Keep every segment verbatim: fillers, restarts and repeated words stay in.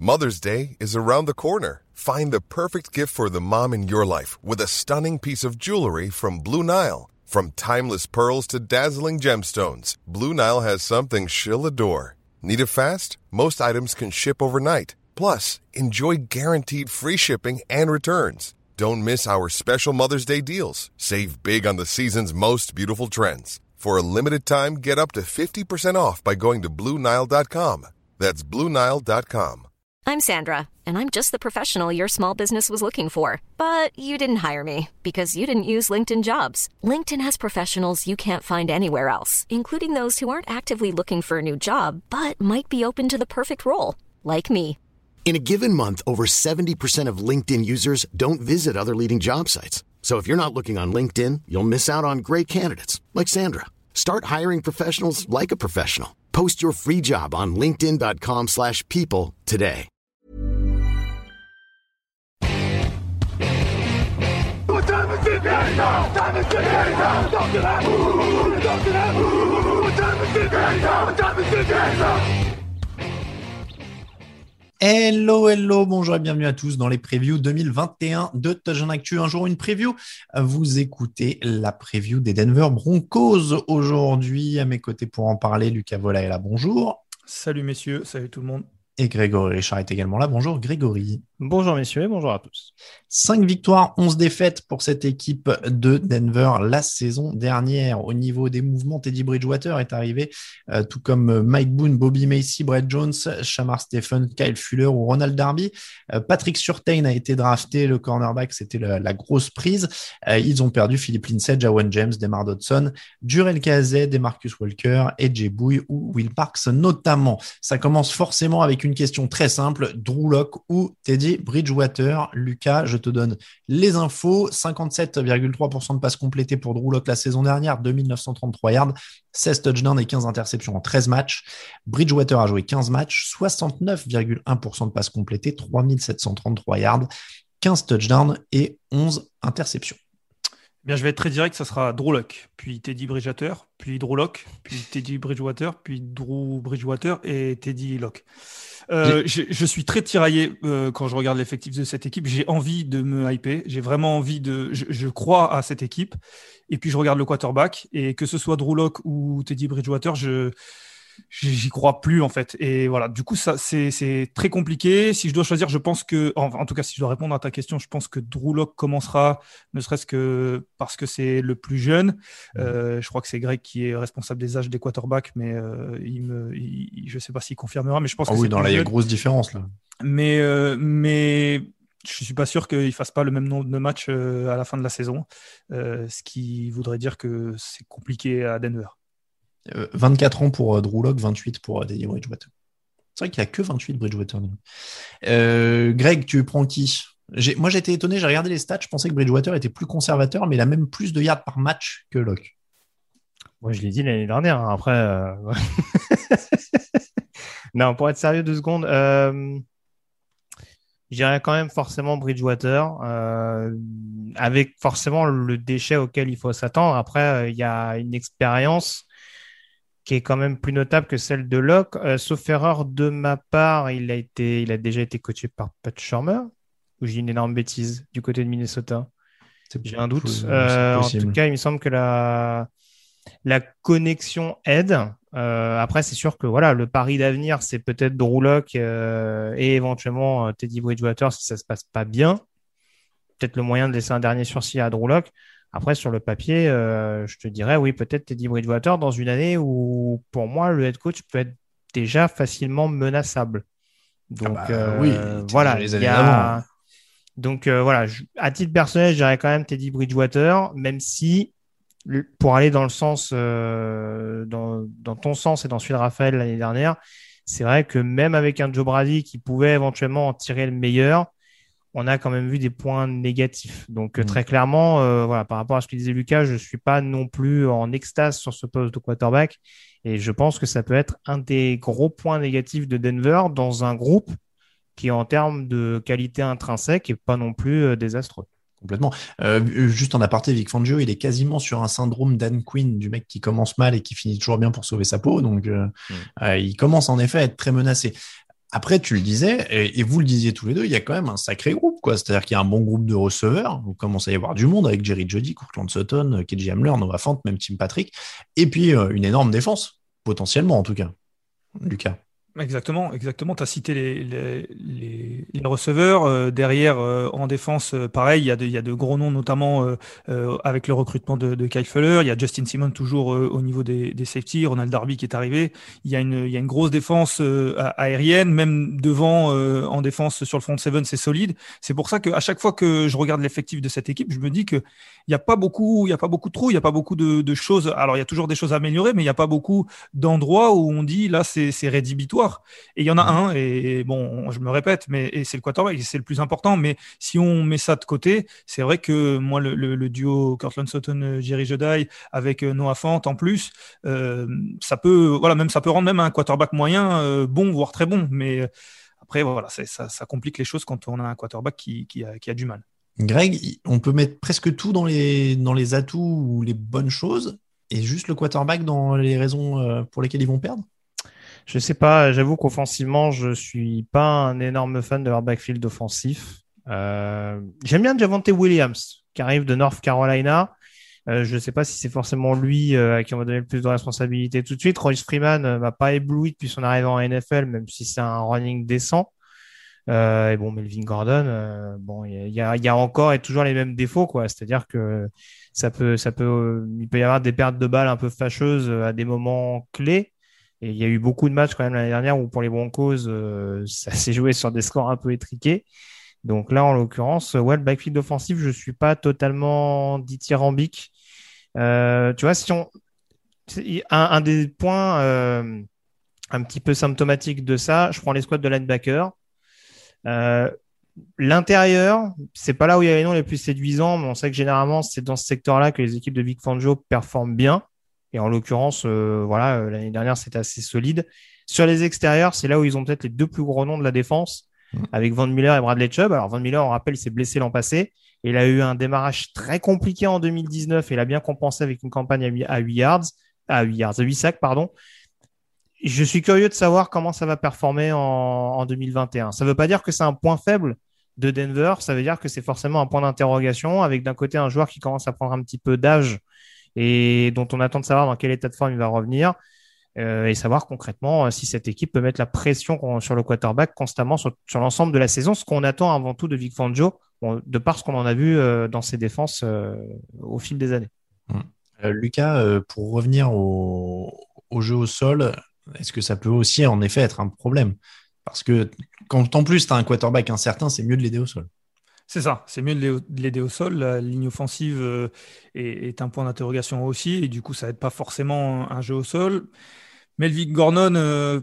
Mother's Day is around the corner. Find the perfect gift for the mom in your life with a stunning piece of jewelry from Blue Nile. From timeless pearls to dazzling gemstones, Blue Nile has something she'll adore. Need it fast? Most items can ship overnight. Plus, enjoy guaranteed free shipping and returns. Don't miss our special Mother's Day deals. Save big on the season's most beautiful trends. For a limited time, get up to fifty percent off by going to Blue Nile dot com. That's Blue Nile dot com. I'm Sandra, and I'm just the professional your small business was looking for. But you didn't hire me because you didn't use LinkedIn Jobs. LinkedIn has professionals you can't find anywhere else, including those who aren't actively looking for a new job, but might be open to the perfect role, like me. In a given month, over seventy percent of LinkedIn users don't visit other leading job sites. So if you're not looking on LinkedIn, you'll miss out on great candidates like Sandra. Start hiring professionals like a professional. Post your free job on linkedin dot com slash people today. What time is it now? Time is it now? Don't get up. Don't get up. What time is it now? What time is it now? Hello, hello, bonjour et bienvenue à tous dans les previews deux mille vingt et un de Touchdown Actu. Un jour, une preview. Vous écoutez la preview des Denver Broncos aujourd'hui. À mes côtés pour en parler, Lucas Vola est là. Bonjour. Salut messieurs, salut tout le monde. Et Grégory Richard est également là. Bonjour Grégory. Bonjour messieurs et bonjour à tous. cinq victoires, onze défaites pour cette équipe de Denver la saison dernière. Au niveau des mouvements, Teddy Bridgewater est arrivé, euh, tout comme Mike Boone, Bobby Macy, Brett Jones, Shamar Stephen, Kyle Fuller ou Ronald Darby. Euh, Patrick Surtain a été drafté, le cornerback, c'était la, la grosse prise. Euh, ils ont perdu Philip Lindsay, Jawan James, Demar Dodson, Jurel Kazé, Demarcus Walker, A J Bouye ou Will Parks notamment. Ça commence forcément avec une question très simple, Drew Lock ou Teddy Bridgewater. Lucas, je te donne les infos. cinquante-sept virgule trois pour cent de passes complétées pour Drew Lock la saison dernière, deux mille neuf cent trente-trois yards, seize touchdowns et quinze interceptions en treize matchs. Bridgewater a joué quinze matchs, soixante-neuf virgule un pour cent de passes complétées, trois mille sept cent trente-trois yards, quinze touchdowns et onze interceptions. Eh bien, je vais être très direct, ça sera Drew Lock, puis Teddy Bridgewater, puis Drew Lock, puis Teddy Bridgewater, puis Drew Bridgewater et Teddy Lock. Euh, je, je suis très tiraillé euh, quand je regarde l'effectif de cette équipe. J'ai envie de me hyper, j'ai vraiment envie de. Je, je crois à cette équipe. Et puis je regarde le quarterback et que ce soit Drew Lock ou Teddy Bridgewater, je j'y crois plus en fait. Et voilà, du coup ça c'est c'est très compliqué. Si je dois choisir, je pense que en, en tout cas si je dois répondre à ta question, je pense que Drew Lock commencera, ne serait-ce que parce que c'est le plus jeune. Euh, je crois que c'est Greg qui est responsable des âges des quarterbacks, mais euh, il me, il, je sais pas s'il confirmera, mais je pense oh que oui, c'est dans là il y a grosse différence là. Mais euh, mais je suis pas sûr qu'il fasse pas le même nombre de matchs euh, à la fin de la saison, euh, ce qui voudrait dire que c'est compliqué à Denver. Euh, vingt-quatre ans pour euh, Drew Lock, vingt-huit pour euh, Teddy Bridgewater. C'est vrai qu'il n'y a que vingt-huit Bridgewater. Euh, Greg, tu prends qui? j'ai, Moi, j'étais étonné, j'ai regardé les stats, je pensais que Bridgewater était plus conservateur, mais il a même plus de yards par match que Lock. Moi, je l'ai dit l'année dernière. Hein. Après, euh... non, pour être sérieux deux secondes, euh... je dirais quand même forcément Bridgewater, euh... avec forcément le déchet auquel il faut s'attendre. Après, il euh, y a une expérience qui est quand même plus notable que celle de Locke. Euh, sauf erreur de ma part, il a été, il a déjà été coaché par Pat Shurmur, ou j'ai une énorme bêtise du côté de Minnesota. C'est j'ai un doute. Fou, euh, en tout cas, il me semble que la, la connexion aide. Euh, après, c'est sûr que voilà, le pari d'avenir, c'est peut-être Drew Lock euh, et éventuellement euh, Teddy Bridgewater si ça se passe pas bien. Peut-être le moyen de laisser un dernier sursis à Drew Lock. Après, sur le papier, euh, je te dirais, oui, peut-être Teddy Bridgewater dans une année où, pour moi, le head coach peut être déjà facilement menaçable. Donc, ah bah, euh, oui, voilà. Les années a... Donc, euh, voilà. Je... À titre personnel, je dirais quand même Teddy Bridgewater, même si, pour aller dans le sens, euh, dans, dans ton sens et dans celui de Raphaël l'année dernière, c'est vrai que même avec un Joe Brady qui pouvait éventuellement en tirer le meilleur, on a quand même vu des points négatifs. Donc, mmh. très clairement, euh, voilà, par rapport à ce que disait Lucas, je ne suis pas non plus en extase sur ce poste de quarterback. Et je pense que ça peut être un des gros points négatifs de Denver dans un groupe qui, en termes de qualité intrinsèque, n'est pas non plus euh, désastreux. Complètement. Euh, juste en aparté, Vic Fangio, il est quasiment sur un syndrome Dan Quinn, du mec qui commence mal et qui finit toujours bien pour sauver sa peau. Donc, euh, mmh. euh, il commence en effet à être très menacé. Après, tu le disais, et, et vous le disiez tous les deux, il y a quand même un sacré groupe, quoi. C'est-à-dire qu'il y a un bon groupe de receveurs. Vous commencez à y avoir du monde avec Jerry Jeudy, Courtland Sutton, K J Hamler, Noah Fant, même Tim Patrick. Et puis, euh, une énorme défense, potentiellement en tout cas. Lucas. Exactement, exactement. Tu as cité les, les, les, les receveurs. Euh, derrière, euh, en défense, euh, pareil, il y, a de, il y a de gros noms, notamment euh, euh, avec le recrutement de, de Kyle Fuller. Il y a Justin Simmons toujours euh, au niveau des, des safety, Ronald Darby qui est arrivé. Il y a une, il y a une grosse défense euh, aérienne, même devant euh, en défense sur le front seven, c'est solide. C'est pour ça qu'à chaque fois que je regarde l'effectif de cette équipe, je me dis que il n'y a pas beaucoup, il y a pas beaucoup de trous, il n'y a pas beaucoup de, de choses. Alors, il y a toujours des choses à améliorer, mais il n'y a pas beaucoup d'endroits où on dit là, c'est, c'est rédhibitoire. Et il y en a un, et bon, je me répète, mais et c'est le quarterback, et c'est le plus important. Mais si on met ça de côté, c'est vrai que moi, le, le, le duo Courtland Sutton, Jerry Jeudy avec Noah Fant en plus, euh, ça peut, voilà, même ça peut rendre même un quarterback moyen euh, bon, voire très bon. Mais après, voilà, c'est, ça, ça complique les choses quand on a un quarterback qui, qui, a, qui a du mal. Greg, on peut mettre presque tout dans les, dans les atouts ou les bonnes choses, et juste le quarterback dans les raisons pour lesquelles ils vont perdre. Je sais pas, j'avoue qu'offensivement, je suis pas un énorme fan de leur backfield offensif. Euh, j'aime bien Javonte Williams, qui arrive de North Carolina. Euh, je sais pas si c'est forcément lui euh, à qui on va donner le plus de responsabilités tout de suite. Royce Freeman euh, m'a pas ébloui depuis son arrivée en N F L, même si c'est un running décent. Euh, et bon, Melvin Gordon, euh, bon, il y a, il y a encore et toujours les mêmes défauts, quoi. C'est-à-dire que ça peut, ça peut, euh, il peut y avoir des pertes de balles un peu fâcheuses à des moments clés. Et il y a eu beaucoup de matchs quand même l'année dernière où pour les Broncos, euh, ça s'est joué sur des scores un peu étriqués. Donc là, en l'occurrence, ouais, le backfield offensif, je suis pas totalement dithyrambique. Euh, tu vois, si on, un, un des points euh, un petit peu symptomatiques de ça, je prends les squads de linebacker. Euh, l'intérieur, c'est pas là où il y a les noms les plus séduisants, mais on sait que généralement, c'est dans ce secteur-là que les équipes de Vic Fangio performent bien. Et en l'occurrence, euh, voilà, euh, l'année dernière, c'était assez solide. Sur les extérieurs, c'est là où ils ont peut-être les deux plus gros noms de la défense, mmh. avec Von Miller et Bradley Chubb. Alors, Von Miller, on rappelle, il s'est blessé l'an passé. Et il a eu un démarrage très compliqué en deux mille dix-neuf. Et il a bien compensé avec une campagne à huit yards, à huit yards, à huit sacs, pardon. Je suis curieux de savoir comment ça va performer en, en deux mille vingt et un. Ça ne veut pas dire que c'est un point faible de Denver. Ça veut dire que c'est forcément un point d'interrogation avec d'un côté un joueur qui commence à prendre un petit peu d'âge et dont on attend de savoir dans quel état de forme il va revenir euh, et savoir concrètement euh, si cette équipe peut mettre la pression sur le quarterback constamment sur, sur l'ensemble de la saison, ce qu'on attend avant tout de Vic Fangio, bon, de par ce qu'on en a vu euh, dans ses défenses euh, au fil des années. Euh, Lucas, euh, pour revenir au, au jeu au sol, est-ce que ça peut aussi en effet être un problème ? Parce que quand en plus tu as un quarterback incertain, c'est mieux de l'aider au sol. C'est ça, c'est mieux de l'aider au sol. La ligne offensive euh, est, est un point d'interrogation aussi, et du coup, ça n'aide pas forcément un jeu au sol. Melvin Gordon, euh,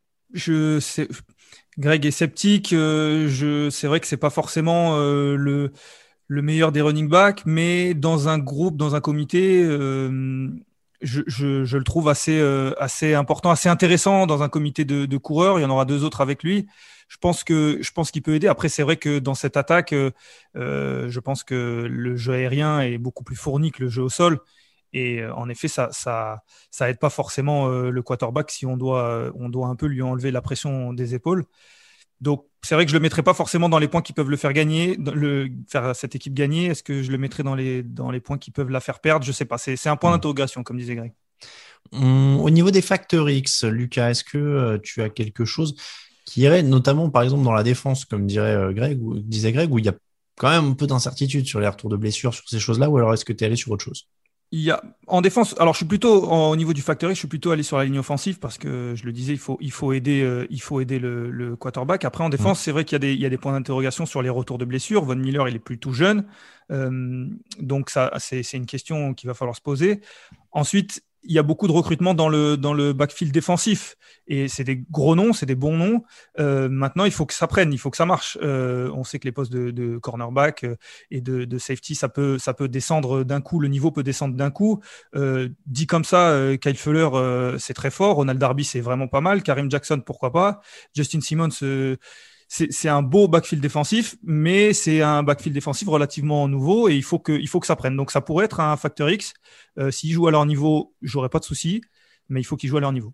je sais, Greg est sceptique. Euh, je, c'est vrai que c'est pas forcément euh, le, le meilleur des running backs, mais dans un groupe, dans un comité, euh, je, je, je le trouve assez, euh, assez important, assez intéressant dans un comité de, de coureurs. Il y en aura deux autres avec lui. Je pense que je pense qu'il peut aider. Après, c'est vrai que dans cette attaque, euh, je pense que le jeu aérien est beaucoup plus fourni que le jeu au sol. Et euh, en effet, ça ça ça aide pas forcément euh, le quarterback si on doit euh, on doit un peu lui enlever la pression des épaules. Donc c'est vrai que je le mettrai pas forcément dans les points qui peuvent le faire gagner, le faire cette équipe gagner. Est-ce que je le mettrai dans les dans les points qui peuvent la faire perdre ? Je sais pas. C'est c'est un point d'interrogation, comme disait Greg. Hum, au niveau des facteurs X, Lucas, est-ce que euh, tu as quelque chose qui irait notamment, par exemple, dans la défense, comme dirait euh, Greg, ou disait Greg, où il y a quand même un peu d'incertitude sur les retours de blessures, sur ces choses-là, ou alors est-ce que tu es allé sur autre chose ? Il y a, en défense, alors je suis plutôt, au niveau du facteur X, je suis plutôt allé sur la ligne offensive parce que, je le disais, il faut, il faut aider, euh, il faut aider le, le quarterback. Après, en défense, mmh. c'est vrai qu'il y a des, il y a des points d'interrogation sur les retours de blessures. Von Miller, il est plutôt jeune. Euh, donc ça, c'est, c'est une question qu'il va falloir se poser. Ensuite, il y a beaucoup de recrutement dans le, dans le backfield défensif. Et c'est des gros noms, c'est des bons noms. Euh, maintenant, il faut que ça prenne, il faut que ça marche. Euh, on sait que les postes de, de cornerback et de, de safety, ça peut, ça peut descendre d'un coup, le niveau peut descendre d'un coup. Euh, dit comme ça, euh, Kyle Fuller, euh, c'est très fort. Ronald Darby, c'est vraiment pas mal. Karim Jackson, pourquoi pas. Justin Simmons, euh, c'est, c'est un beau backfield défensif, mais c'est un backfield défensif relativement nouveau et il faut que, il faut que ça prenne. Donc, ça pourrait être un facteur X. Euh, s'ils jouent à leur niveau, j'aurais pas de souci, mais il faut qu'ils jouent à leur niveau.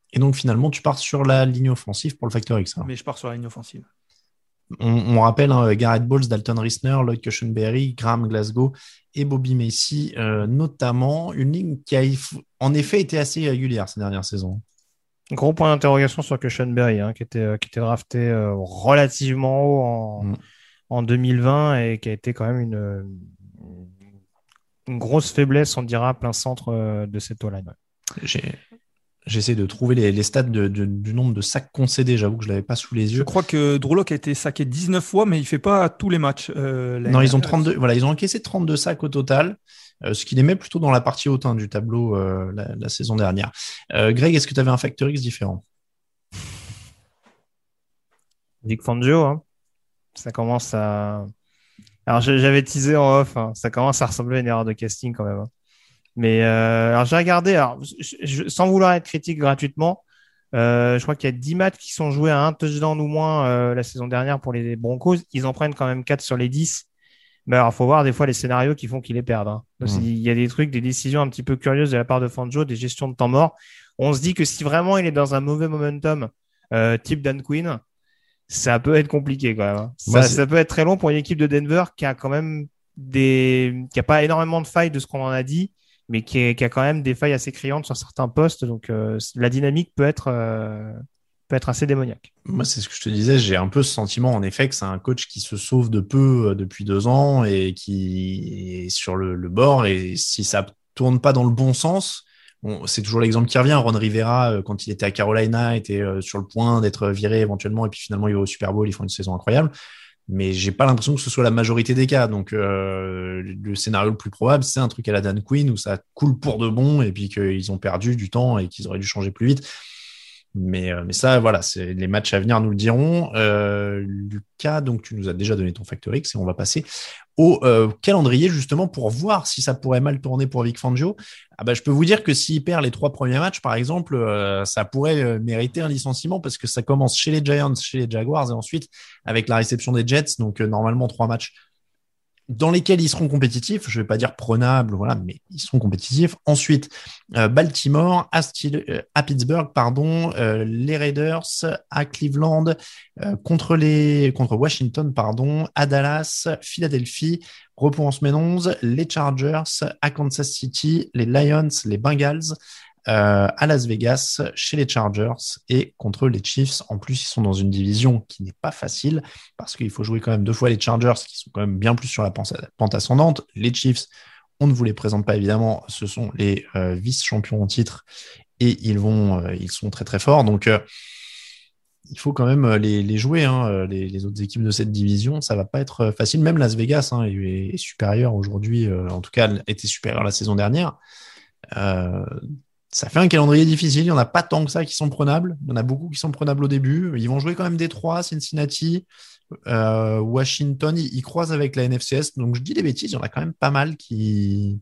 Et donc, finalement, tu pars sur la ligne offensive pour le Factor X. Alors. Mais je pars sur la ligne offensive. On, on rappelle hein, Garrett Bowles, Dalton Risner, Lloyd Cushenberry, Graham Glasgow et Bobby Macy, euh, notamment. Une ligne qui a en effet été assez irrégulière ces dernières saisons. Gros point d'interrogation sur Cushenberry, hein, qui, était, euh, qui était drafté euh, relativement haut en, mm. en deux mille vingt et qui a été quand même une, une grosse faiblesse, on dira, à plein centre euh, de cette O-line. Ouais. J'ai... J'essaie de trouver les, les stats de, de, du nombre de sacs concédés. J'avoue que je ne l'avais pas sous les yeux. Je crois que Drew Lock a été saqué dix-neuf fois, mais il ne fait pas tous les matchs. Euh, non, ils ont, trente-deux, voilà, ils ont encaissé trente-deux sacs au total, euh, ce qui les met plutôt dans la partie haute hein, du tableau euh, la, la saison dernière. Euh, Greg, est-ce que tu avais un Factor X différent? Vic Fangio, hein. Ça commence à... Alors, j'avais teasé en off, hein. Ça commence à ressembler à une erreur de casting quand même. Hein. Mais euh, alors j'ai regardé, alors, je, je, sans vouloir être critique gratuitement, euh, je crois qu'il y a dix matchs qui sont joués à un touchdown ou moins euh, la saison dernière pour les Broncos. Ils en prennent quand même quatre sur les dix. Mais alors, il faut voir des fois les scénarios qui font qu'ils les perdent. Hein. Donc, mmh. Il y a des trucs, des décisions un petit peu curieuses de la part de Fangio, des gestions de temps mort. On se dit que si vraiment il est dans un mauvais momentum, euh, type Dan Quinn, ça peut être compliqué quand même. Hein. Ça, ça peut être très long pour une équipe de Denver qui a quand même des, qui a pas énormément de failles de ce qu'on en a dit, mais qui, est, qui a quand même des failles assez criantes sur certains postes. Donc, euh, la dynamique peut être, euh, peut être assez démoniaque. Moi, c'est ce que je te disais. J'ai un peu ce sentiment, en effet, que c'est un coach qui se sauve de peu euh, depuis deux ans et qui est sur le, le bord. Et si ça tourne pas dans le bon sens, bon, c'est toujours l'exemple qui revient. Ron Rivera, euh, quand il était à Carolina, était euh, sur le point d'être viré éventuellement. Et puis finalement, il va au Super Bowl. Ils font une saison incroyable. Mais j'ai pas l'impression que ce soit la majorité des cas. Donc, euh, le scénario le plus probable, c'est un truc à la Dan Quinn où ça coule pour de bon et puis qu'ils ont perdu du temps et qu'ils auraient dû changer plus vite. Mais, euh, mais ça, voilà, c'est les matchs à venir nous le diront. Euh, Lucas, donc tu nous as déjà donné ton Factor X et on va passer au euh, calendrier justement pour voir si ça pourrait mal tourner pour Vic Fangio. Ah bah, je peux vous dire que s'il perd les trois premiers matchs, par exemple, euh, ça pourrait euh, mériter un licenciement parce que ça commence chez les Giants, chez les Jaguars et ensuite avec la réception des Jets. Donc euh, normalement trois matchs dans lesquels ils seront compétitifs. Je vais pas dire prenables, voilà, mais ils seront compétitifs. Ensuite, euh, Baltimore, à, Steel, euh, à Pittsburgh, pardon, euh, les Raiders, à Cleveland, euh, contre les contre Washington, pardon, à Dallas, Philadelphie, repos en semaine onze, les Chargers, à Kansas City, les Lions, les Bengals. Euh, à Las Vegas, chez les Chargers et contre les Chiefs. En plus, ils sont dans une division qui n'est pas facile parce qu'il faut jouer quand même deux fois les Chargers qui sont quand même bien plus sur la pente ascendante. Les Chiefs, on ne vous les présente pas évidemment, ce sont les euh, vice-champions en titre et ils vont, euh, ils sont très très forts. Donc, euh, il faut quand même les, les jouer, hein, les, les autres équipes de cette division. Ça va pas être facile. Même Las Vegas hein, est, est supérieur aujourd'hui, euh, en tout cas, était supérieur la saison dernière. Euh, Ça fait un calendrier difficile. Il n'y en a pas tant que ça qui sont prenables. Il y en a beaucoup qui sont prenables au début. Ils vont jouer quand même Détroit, Cincinnati, euh, Washington. Ils, ils croisent avec la N F C S. Donc, je dis des bêtises. Il y en a quand même pas mal qui,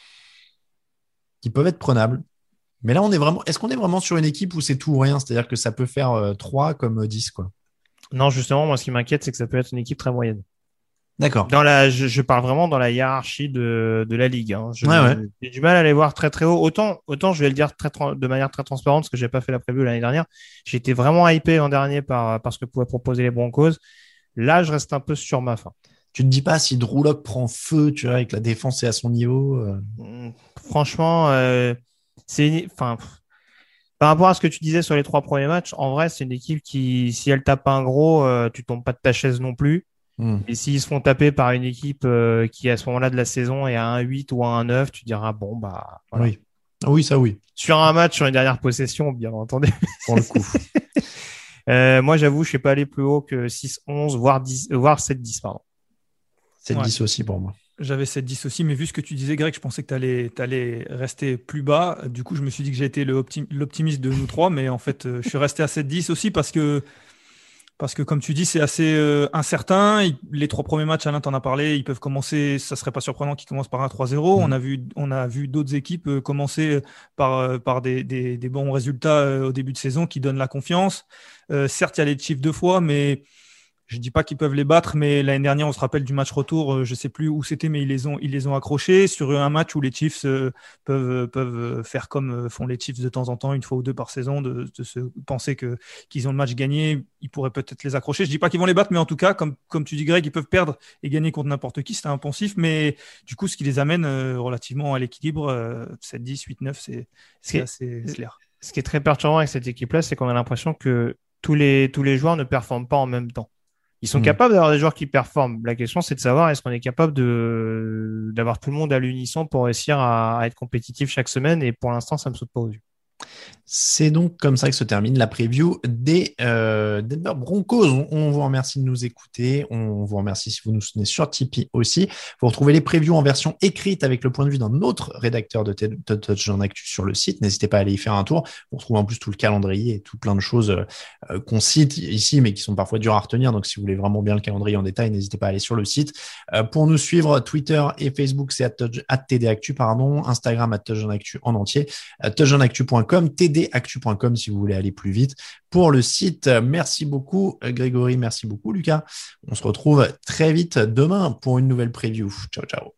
qui peuvent être prenables. Mais là, on est vraiment. Est-ce qu'on est vraiment sur une équipe où c'est tout ou rien? C'est-à-dire que ça peut faire euh, trois comme dix, quoi. Non, justement, moi, ce qui m'inquiète, c'est que ça peut être une équipe très moyenne. D'accord. Dans la, je, je parle vraiment dans la hiérarchie de, de la ligue. Hein. Je, ouais, ouais. J'ai du mal à les voir très très haut. Autant, autant je vais le dire très, de manière très transparente parce que j'ai pas fait la preview l'année dernière. J'ai été vraiment hypé l'an dernier par, par ce que pouvaient proposer les Broncos. Là, je reste un peu sur ma faim. Tu te dis pas si Drew Lock prend feu, tu vois, avec la défense est à son niveau. Euh... Franchement, euh, c'est, enfin, par rapport à ce que tu disais sur les trois premiers matchs, en vrai, c'est une équipe qui, si elle tape un gros, euh, tu tombes pas de ta chaise non plus. Et s'ils se font taper par une équipe euh, qui, à ce moment-là de la saison, est à un huit ou à un neuf, tu diras, bon, bah. Voilà. Oui. Oui, ça, oui. Sur un match, sur une dernière possession, bien entendu. Pour le coup. euh, moi, j'avoue, je ne suis pas allé plus haut que six onze, voire, dix, voire sept dix, pardon. sept dix ouais. Aussi pour moi. J'avais sept dix aussi, mais vu ce que tu disais, Greg, je pensais que tu allais, allais rester plus bas. Du coup, je me suis dit que j'ai été le optim- l'optimiste de nous trois, mais en fait, euh, je suis resté à sept dix aussi parce que. Parce que, comme tu dis, c'est assez euh, incertain. Il, les trois premiers matchs, Alain t'en a parlé, ils peuvent commencer, ça serait pas surprenant qu'ils commencent par un trois zéro. Mmh. On a vu, on a vu d'autres équipes euh, commencer par, euh, par des, des, des bons résultats euh, au début de saison qui donnent la confiance. Euh, certes, il y a les Chiefs deux fois, mais Je dis pas qu'ils peuvent les battre, mais l'année dernière, on se rappelle du match retour, euh, je sais plus où c'était, mais ils les ont, ils les ont accrochés sur un match où les Chiefs euh, peuvent, peuvent faire comme font les Chiefs de temps en temps, une fois ou deux par saison, de, de se penser que, qu'ils ont le match gagné. Ils pourraient peut-être les accrocher. Je dis pas qu'ils vont les battre, mais en tout cas, comme, comme tu dis, Greg, ils peuvent perdre et gagner contre n'importe qui. C'est un poncif, mais du coup, ce qui les amène euh, relativement à l'équilibre, euh, sept dix, huit neuf, c'est, c'est Ce assez qui- clair. Ce qui est très perturbant avec cette équipe-là, c'est qu'on a l'impression que tous les, tous les joueurs ne performent pas en même temps. Ils sont Mm. capables d'avoir des joueurs qui performent. La question, c'est de savoir est-ce qu'on est capable de, d'avoir tout le monde à l'unisson pour réussir à, à être compétitif chaque semaine. Et pour l'instant, ça me saute pas aux yeux. C'est donc comme ça que se termine la preview des euh, Denver Broncos. On, on vous remercie de nous écouter. On vous remercie si vous nous soutenez sur Tipeee aussi. Vous retrouvez les previews en version écrite avec le point de vue d'un autre rédacteur de Touchdown Actu sur le site. N'hésitez pas à aller y faire un tour. On retrouve en plus tout le calendrier et tout plein de choses euh, qu'on cite ici, mais qui sont parfois dures à retenir. Donc, si vous voulez vraiment bien le calendrier en détail, n'hésitez pas à aller sur le site. Euh, pour nous suivre, Twitter et Facebook, c'est at T D Actu, pardon. Instagram, at Touchdown Actu en entier. Uh, touchdown actu point com, t d actu point com si vous voulez aller plus vite pour le site. Merci beaucoup Grégory, merci beaucoup Lucas. On se retrouve très vite demain pour une nouvelle preview. Ciao, ciao.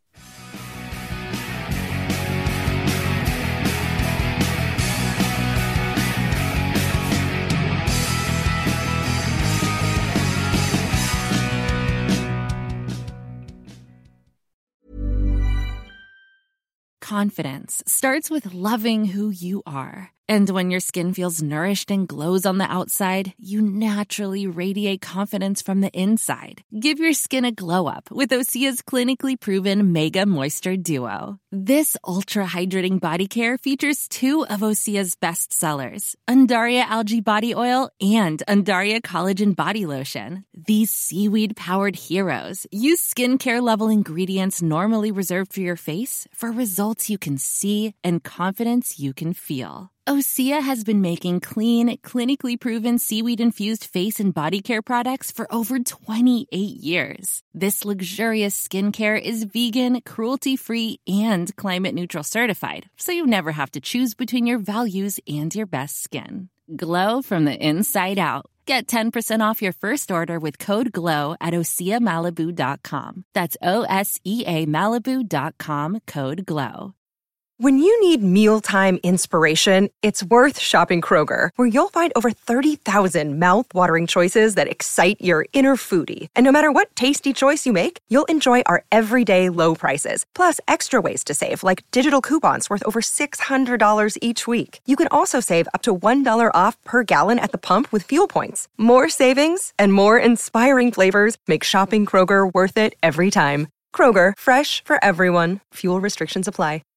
Confidence starts with loving who you are. And when your skin feels nourished and glows on the outside, you naturally radiate confidence from the inside. Give your skin a glow up with Osea's clinically proven Mega Moisture Duo. This ultra-hydrating body care features two of Osea's best sellers, Undaria Algae Body Oil and Undaria Collagen Body Lotion. These seaweed-powered heroes use skincare-level ingredients normally reserved for your face for results you can see and confidence you can feel. Osea has been making clean, clinically proven seaweed-infused face and body care products for over twenty-eight years. This luxurious skincare is vegan, cruelty-free, and climate-neutral certified, so you never have to choose between your values and your best skin. Glow from the inside out. Get ten percent off your first order with code GLOW at osea malibu dot com. That's O S E A Malibu dot com, code GLOW. When you need mealtime inspiration, it's worth shopping Kroger, where you'll find over thirty thousand mouth-watering choices that excite your inner foodie. And no matter what tasty choice you make, you'll enjoy our everyday low prices, plus extra ways to save, like digital coupons worth over six hundred dollars each week. You can also save up to one dollar off per gallon at the pump with fuel points. More savings and more inspiring flavors make shopping Kroger worth it every time. Kroger, fresh for everyone. Fuel restrictions apply.